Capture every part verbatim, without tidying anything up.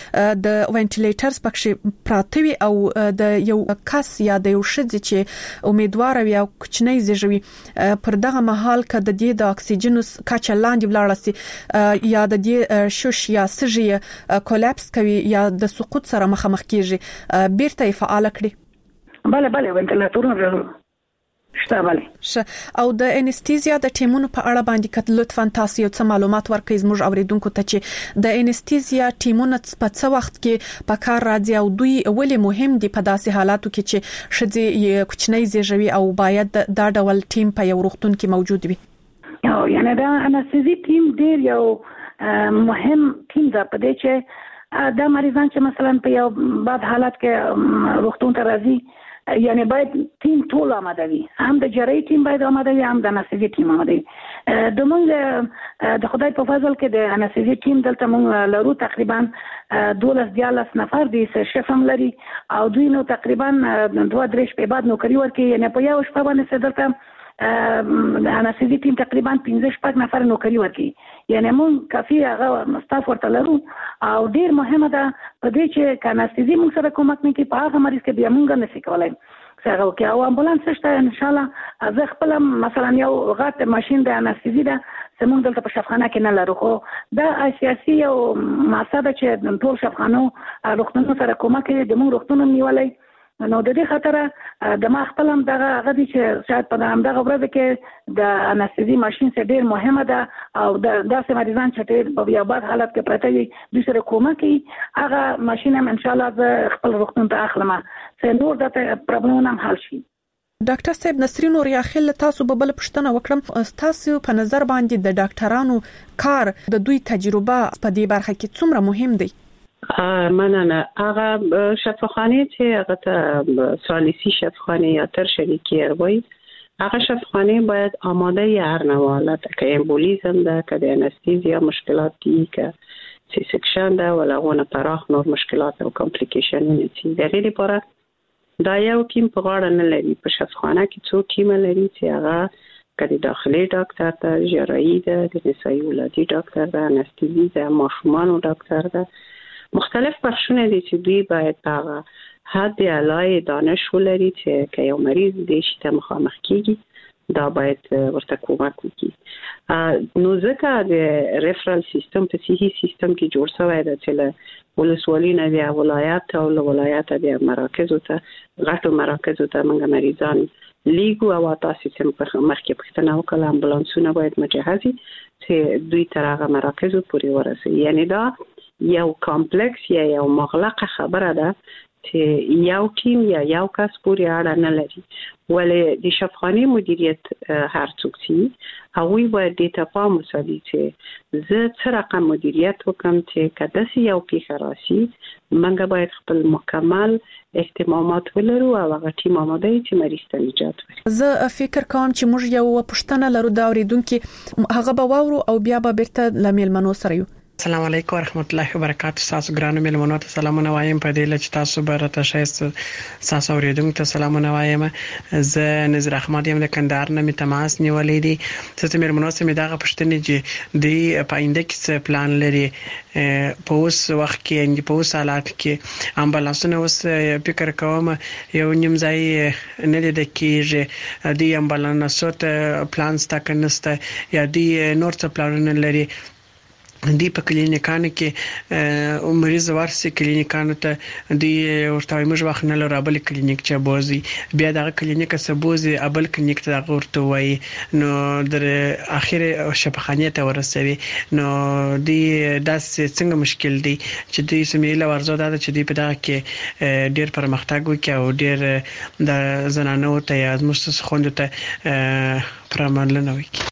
د وینټیلیټرز پکې پراته وي او د یو کس یا د یو شذ چې امیدوار وي او کوچنی زیږوي پر دغه مهال کې د دې د اکسیجن کچه لاندې ولاړ سي یا د دې شوش یا سږي کولاپس کوي یا د سقوط سره مخامخ کیږي بیرته فعال کړي. بله بله وینټیلیټرونه شته بله. او د انستیزیا د ټیمونو په اړه باندې کت لطفا تاسو یو څه معلومات ورکړئ زموږ اوریدونکو ته چې د انستیزیا ټیمونه په څه وخت کې په کار راځي او دوی ولې مهم دي په داسې حالاتو کې چې شذې کوچنی زیږوي او باید دا ډول ټیم په یو روغتون کې موجود وي. یعنی دا انستیزي ټیم ډیر یو مهم ټیم ده په دې چې دا مریضان چې مثلا په یو بد حالت کې روغتون ته راځي یعنی باید ټیم ټول آماده وي، هم د جراحي ټیم باید آماده وي هم د انستیزي ټیم آماده وي. د موږ د خدای په فضل کې د انستیزي ټیم دلته موږ لرو تقریبا دولس دیالس نفر دي چې هم لري او دوی نو تقریبا دوه درې شپې بعد نوکری ورکوي، یعنی په یو شپه باندې دلته د انستیزي ټیم تقریبا پنځه شپږ نفر نوکری ورکوي، یعنی موږ کافي هغه ستاف ورته لرو او ډیر مهمه ده په دې چې انستیزي موږ سره کومک نه کوي په هغه مریض کې بیا موږ نه شي کولای څنګه وکي او امبولانس شته ان شاء الله زه خپل مثلا یو غټ ماشين د انستیزي ده زموږ دلته په شفاخانه کې نه لرو، خو دا اساسي او ماساده چې ټول شفاخانو روغتونونو سره کومک کوي د موږ روغتونونو نیولای نو د دې خاطر د ما خپل هم دغه غدي چې شاید په همدغه ورځ کې د انستیزي ماشين څخه ډیر مهمه ده او د داسې مریضان چې ډیر په یو بد حالت کې پراته وي د سره کومک کوي هغه ماشين هم ان شاء الله خپل روغتون ته اخلم چې نور د پرابلمونو حل شي. ډاکټر صاحب نصرین اوریاخیل تاسو به بل پښتنه وکړم تاسو په نظر باندې د ډاکټرانو کار د دوی تجربه په دې برخه کې څومره مهم دی؟ مننه. هغه شفاخانه چې هغه ته ثالثی شفاخانه یا ترشری کیر وای هغه شفاخانه باید آماده هر نوع حالت که امبولیزم ده که د انستیزیا مشکلات دي که سی سکشن ده ولغونه پراخ نور مشکلات او کمپلیکیشنونه دي د غیر لپاره دا یو ټیم په غاړه نه لري. په شفاخانه کې څو ټیم لري چې هغه کله داخلي ډاکټر ته جراحي ده د نسایي ولادي ډاکټر ده انستیزي ده ماشومانو ډاکټر ده مختلف بخشونه دي چې دوی باید هغه حد اعلی دانش ولري چې که یو مریض د شته مخامخ کیږي دا باید ورته کومک وکړي. نو ځکه د ریفرال سیستم په صحي سیستم کې جوړ شوی دی چې له ولسوالۍ نه بیا ولایت او له ولایت بیا مراکزو ته غټو مراکزو ته موږ مریضان لیګو او تاسو چې مخکې پښتنه وکړه امبولانسونه باید مجهزي چې دوی تر هغه مراکزو پورې ورسوي. یعنی دا یو کمپلیکس یا یو مغلقه خبره ده چې یو ټیم یا یو کس پورې اړه نه لري ولې د شفاخانه مدیریت هر څوک چې هغوی باید د تفاهم وساتي چې زه څه رقم مدیریت وکم چې کله چې یو پیښه راشي موږ باید خپل مکمل اهتمامات ولرو او هغه ټیم آماده چې مریض ته نجات ورکړي. زه فکر کوم چې موږ یو پښتنه لرو دا اوریدونکو هغه به واورو او بیا به بیرته لمیل منو سره یو. السلام علیکم ورحمت الله وبرکاتہ. تاسو ګرانو ملمنو ته سلامونه وایم په دې لچ تاسو برته شایست تاسو اوریدونکو ته سلامونه وایم. زه نظر احمد یم د کندهار نه می تماس نیولې دي چې ملمنو سره می دغه پښتنې چې دی پاینده کې پلان لري په اوس وخت کې ان په اوس حالات کې امبولانسونه اوس فکر کوم یو نیم ځای نه لري کېږي دی امبولانس ته پلان ستا کنهسته یا دی نور څه پلانونه لري دی په کلینیکانو کې مریض ورسې کلینیکانو ته دی ورته موږ وخت نه لرو بل کلینیک چې بوزي بیا دغه کلینیک څخه بوزي بل کلینیک ته ورته وای نو در اخر شفاخانه ته ورسوي نو دی داس څنګه مشکل دی چې دوی سمېله ورزو دا چې دی په دغه کې ډیر پرمختګ وکړي او ډیر د زنانو ته یا مستس خوند ته پرمانلنه وکړي.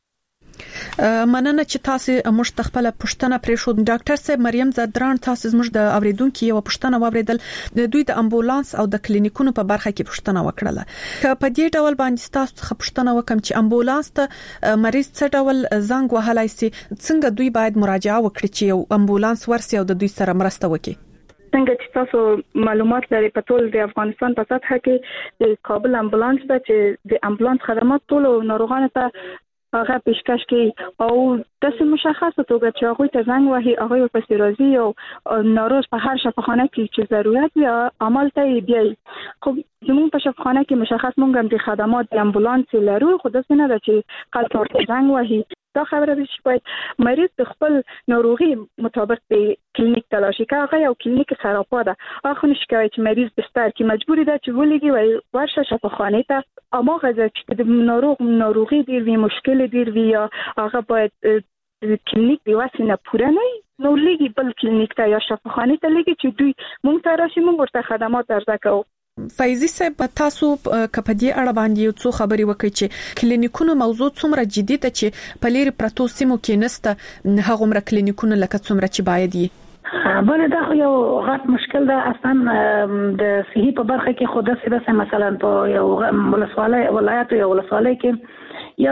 مننه چې تاسو موږ تخپل پښتنه پرې شو. ډاکټر صاحب مریم زدران تاسو موږ د اوریدونکو یو پښتنه واوریدل د دوی د امبولانس او د کلینیکونو په برخه کې پښتنه وکړه که په دې ډول باندې تاسو څخه پښتنه وکم چې امبولانس ته مریض څه ډول زنګ وهلای سي څنګه دوی باید مراجعه وکړي چې یو امبولانس ورسي او د دوی سره مرسته وکړي. څنګه چې تاسو معلومات لري په ټول د افغانستان په سطح کې د کابل امبولانس د چې د امبولانس خدمات ټول ناروغانو ته هغه پیشکش کوي او د مشخصه توګه چې هغه ته زنګ وهي هغه په سیرازي او ناروز په هر شفاخانه کې چې ضرورت وي عمل ته بیا خو زموږ په شفاخانه کې مشخص مونږ هم د خدمات د امبولانس لرو خو د څه نه ده چې خلک ورته زنګ وهي دا خبره ده چې باید مریض د خپل ناروغي مطابق په کلینیک تلاشي کوي هغه یو کلینیک سراپا ده هغه نشي کوي چې مریض بستر کې مجبور ده چې ولګي وای ورشه شفاخانه ته اما غزه چې د ناروغ ناروغي ډیر وی مشکل ډیر وی هغه باید کلینیک دی واسنه پوره نه نو لګي بل کلینیک ته یا شفاخانه ته لګي چې دوی مونږ ته راشي مونږ ورته خدمات ارزه کوو. فایزي صاحب تاسو کپدي اړه باندې یو څو خبري وکړي چې کلینیکونو موضوع څومره جدي ده چې په لری پروتو سیمو کې نسته هغه مر کلینیکونو لکه څومره چې باید یې بله دا یو غټ مشکل ده اصلا د صحي په برخه کې خود سره مثلا په یو ولسوالۍ ولایت یو ولسوالۍ کې یو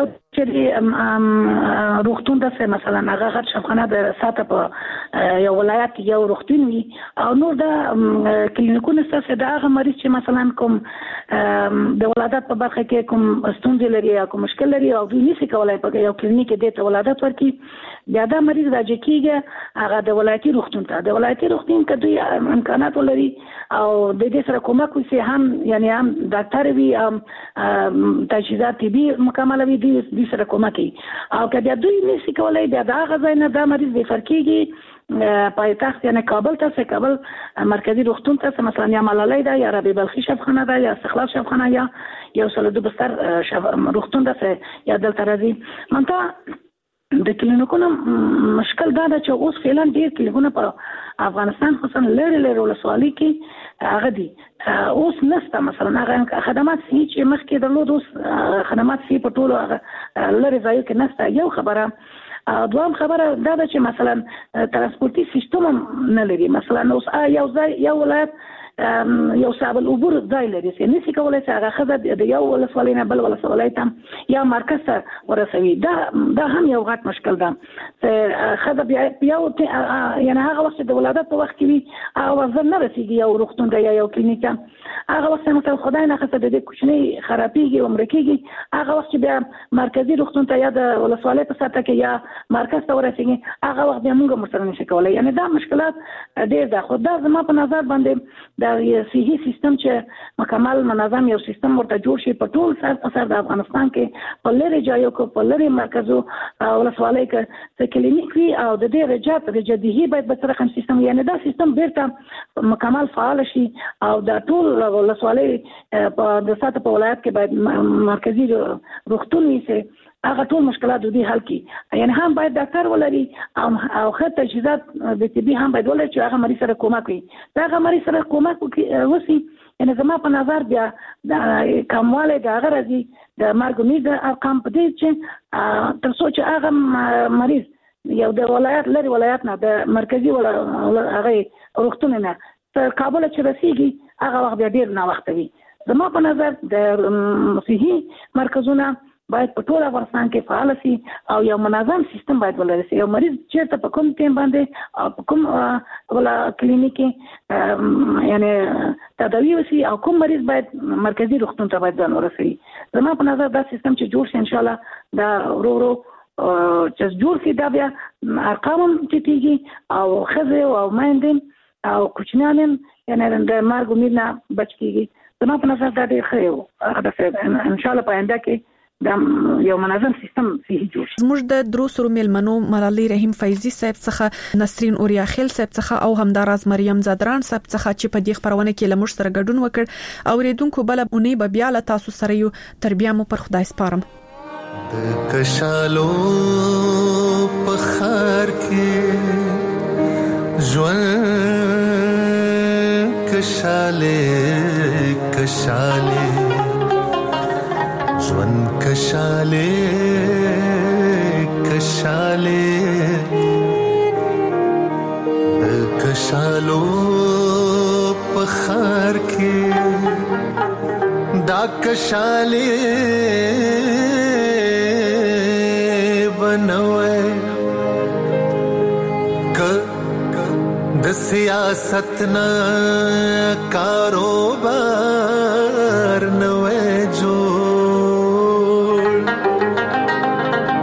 چې روغتون ده مثلا هغه غټ شفاخانه د ساته په یو ولایت یو روغتون وي او نور د کلینیکونو څخه د هغه مریض چې مثلا کوم د ولادت په برخه کې کوم ستونزې لري یا کوم مشکل لري او دوی نشي کولای په یو کلینیک کې د ولادت ورکړي بیا دا مریض راځي کېږي هغه د ولایتي روغتون ته د ولایتي روغتون کې دوی امکانات لري او د دې سره کومک وسی هم یعنی هم ډاکټر وي هم تجهیزات طبي مکمل وي د سره کومک او کله دوی نشي کولای بیا دا غځای نه د مریض د فرقېږي پایتخت یعنی کابل ته کابل مرکزی روغتون ته مثلا یا ملالۍ ده یا ربیع بلخی شفاخانه ده یا استقلال شفاخانه یا یو سل دو بستر روغتون ده یا دلته راځي منته د کلینیکونو مشکل دا ده چې اوس فعلا ډیر کلینیکونه په افغانستان خصوصا لری لری ولسوالۍ کې هغه دي اوس نسته مثلا هغه خدمات سي چې مخکې درلود اوس خدمات سي په ټولو لری ځایو کې نسته یو خبره دوام خبره دا ده چې مثلا ترانسپورتي سیستم نه لري مثلا اوس یو ځای یو ولایت یو صاحب العبور ځای لري چې نشي کولای چې هغه خزه د یو ولسوالۍ نه بل ولسوالۍ ته یا مرکز ته ورسوي دا دا هم یو غټ مشکل ده چې خزه بیا یو یعنی هغه وخت د ولادت په وخت کې وي هغه وخت نه رسیږي یو روغتون دی یا یو کلینیک هغه وخت مثلا خدای نه خسته د کوچنی خرابېږي عمر کېږي هغه وخت بیا مرکزی روغتون ته یا د ولسوالۍ په سطح کې یا مرکز ته ورسیږي هغه وخت بیا موږ مسره نشي کولای یعنی دا مشکلات ډېر ده خو دا زما په نظر باندې دا صحي سیستم چې مکمل منظم یو سیستم ورته جوړ شي په ټول سر په سر د افغانستان کې په لری ځایو کې په لری مرکزو ولسوالۍ کې چې کلینیک وي او د دې رجات رجدي باید به تر کوم سیستم یعنی دا سیستم بیرته مکمل فعال شي او د ټول ولسوالۍ په د ساته په ولایت کې باید مرکزی روغتون وي چې هغه ټول مشکلات دوی حل کی یعنی هم باید ډاکټر ولري او او خدای تجهیزات د طبي هم باید ولري چې هغه مریض سره کومک کوي دا هغه مریض سره کومک وسی یعنی زما په نظر بیا د کمواله د هغه راځي د مرګ امید ارقام په دې چې تر څو چې هغه مریض یو د ولایت لري ولایت نه د مرکزی ولا هغه روغتون نه تر کابل چې رسیږي هغه وخت بیا ډیر نه وخت وي زما په نظر د صحي مرکزونه باید په ټول افغانستان کې فعال شي او یو منظم سیستم باید ولري یو مریض چې په کوم ټیم باندې او په کوم ولا کلینیک یعنی تداوی وشي او کوم مریض باید مرکزی روغتون ته باید ځان ورسوي زما په نظر دا سیستم چې جوړ شي ان شاء الله دا ورو ورو چې جوړ شي دا بیا ارقام ټیټیږي او خزه او مایندین او کوچنیان یعنی د مرګ امید نه بچ کیږي زما په نظر دا ډیر ښه یو ان شاء الله په آینده کې دا یو منظم سیستم صحیح جوړ شي زموږ د دروسرو ملمنو ملالۍ رحیم فایزي صاحب څخه نسرین اوریا خیل صاحب څخه او همداراز مریم زادران صاحب څخه چې په دې خبرونه کې لمر سره ګډون وکړ او ریدونکو بل اونۍ به بیا له تاسو سره یو تربیه مو پر خدای سپارم د کشالو په خار کې ژوند کشاله کشاله ژوند کشاله کشاله د کشالو په خار کې دا کشاله بنوي ک د سیاست نه کاروبار نوې جو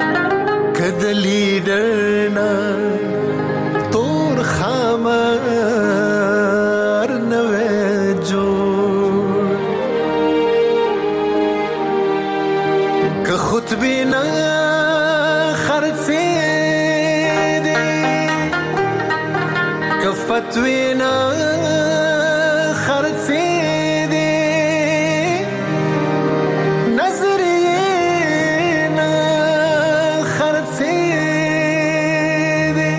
توینا خرڅې دي نظریه نه خرڅې دي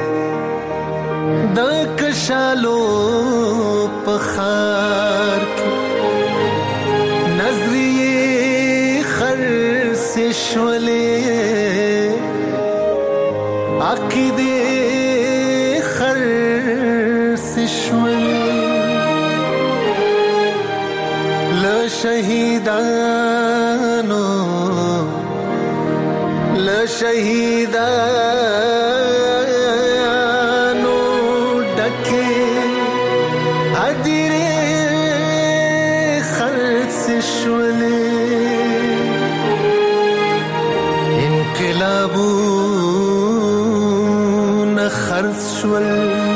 د کشالو په خار کې نظریه خرڅې شولې عقیده شهیدانو ل شهیدانو ډکه ادیره خرڅ شولې انقلابونه خرڅ شول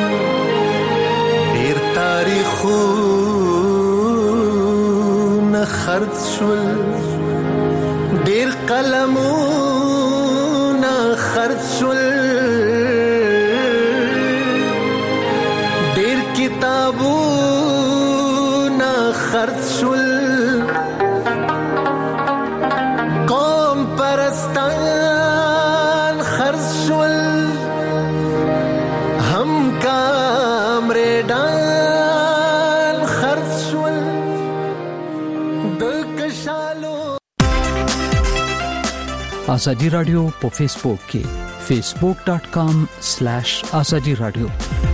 ډیر تاریخو خرڅ شول ډیر قلمونه خرڅ شول ډیر کتابونه خرڅ شول قوم پرستان خرڅ شول هم کامریدان خرڅ شول آزادی رادیو په فیسبوک کې facebook dot com slash azadi radio